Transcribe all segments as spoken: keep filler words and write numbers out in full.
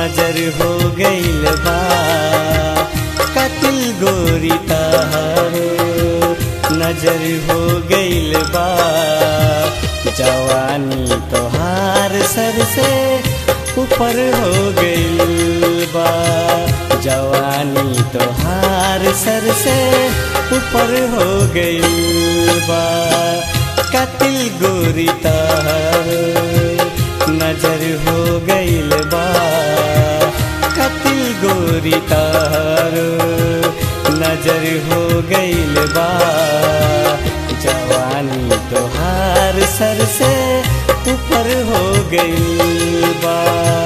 नजर हो गइल बा कातिल गोरी तहारो नजर हो गइल बा जवानी तोहार सर से ऊपर हो गइल बा जवानी तोहार सर से ऊपर हो गइल बा कातिल गोरी तहारो नजर हो गइल बा कातिल गोरी तहारो नजर हो गइल बा जवानी तोहार सर से ऊपर हो गइल बा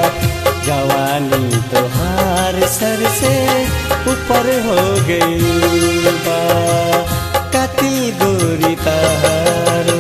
जवानी तोहार सर से ऊपर हो गइल बा कातिल गोरी तहारो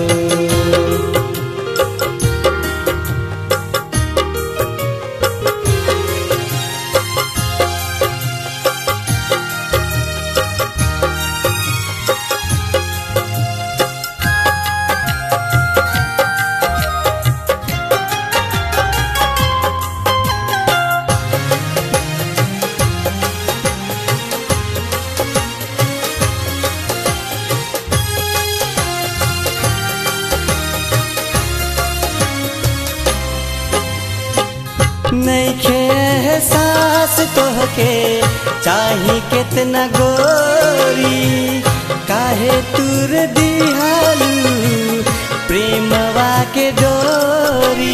नइखे एहसास तोहके चाही कितना गोरी काहे तुर दिहालू प्रेमवा के डोरी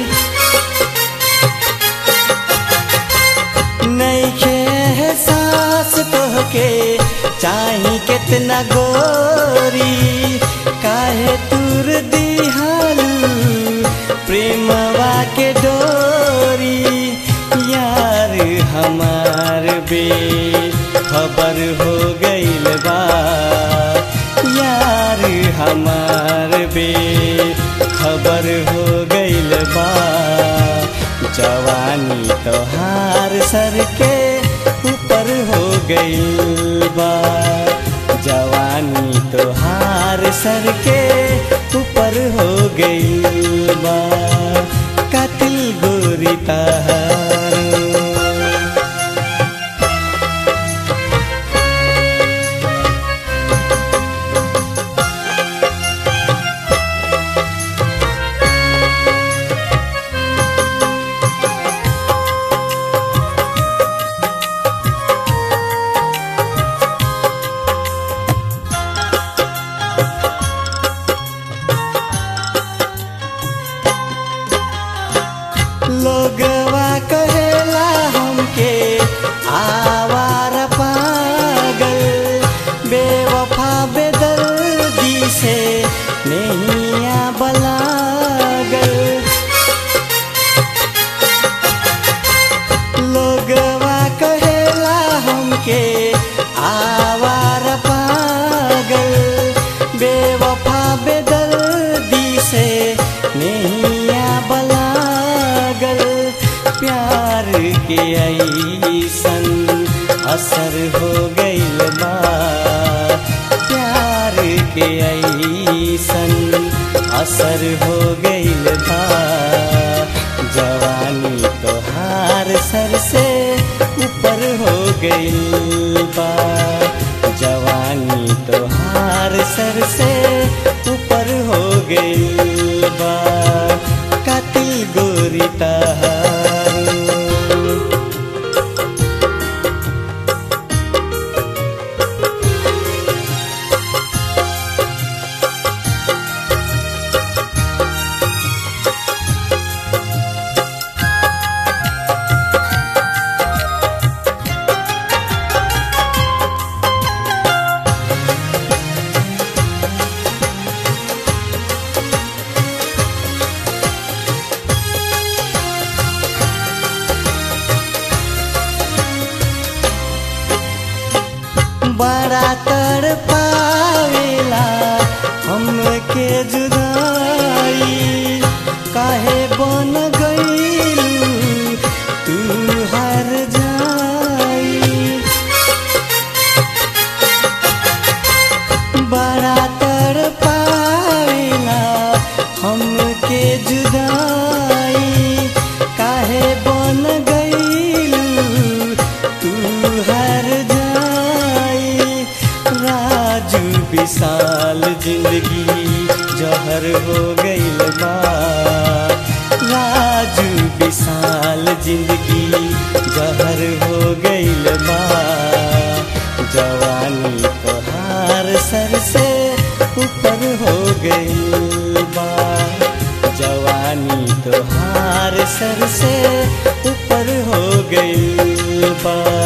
नइखे एहसास तोहके चाही कितना गोरी काहे तुर दिहालू प्रेमवा के डोरी यार हमार बे खबर हो गइल बा यार हमार बे खबर हो गइल बा जवानी तोहार सर के ऊपर हो गइल बा जवानी तोहार सर के ऊपर हो गइल बा कातिल गोरी तहारो लोगवा कहेला हमके आवारा पागल बेवफा बेदर्दी से नैया बलागल लोगवा कहेला हमके आवारा पागल बेवफा बेदर्दी से नैया बलागल प्यार के ऐसन असर हो गइल बा प्यार के ऐसन असर हो गइल बा जवानी तोहार सर से ऊपर हो गइल बा जवानी तोहार सर से ऊपर हो गइल बा कातिल गोरी तहारो बड़ा तड़पावेला हमके जुदाई काहे बन गइलू तू हर जाई बड़ा तड़पावेला हमके जुदाई काहे बन गई जिंदगी जहर हो गईल बा। जवानी तोहार सर से ऊपर हो गईल बा। जवानी तोहार सर से ऊपर हो गईल बा।